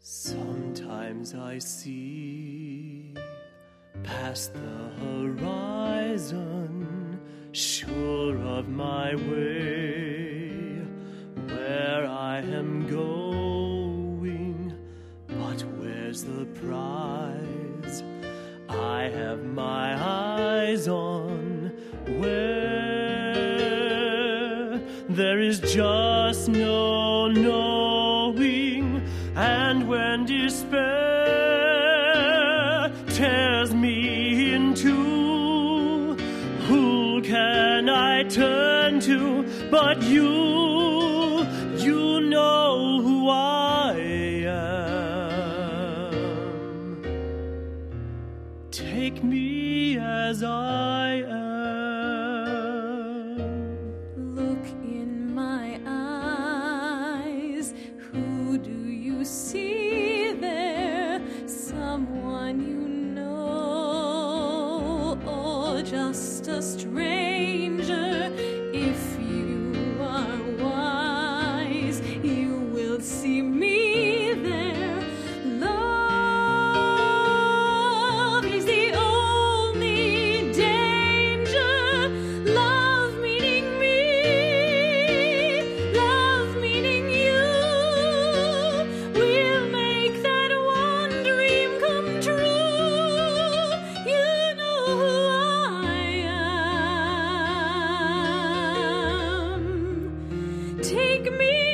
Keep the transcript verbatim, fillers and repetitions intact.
Sometimes I see past the horizon, sure of my way, where I am going, but where's the prize I have my eyes on, where there is just no knowing. And when despair tears me in two, who can I turn to but you? You know who I am. Take me as I am. Look in my eyes. Who do you see there? Someone you know, or just a stranger? If you are wise, you will see me there. Love is the only danger. Love meaning me, love meaning you. We'll make that one dream come true. You know who I am. Take me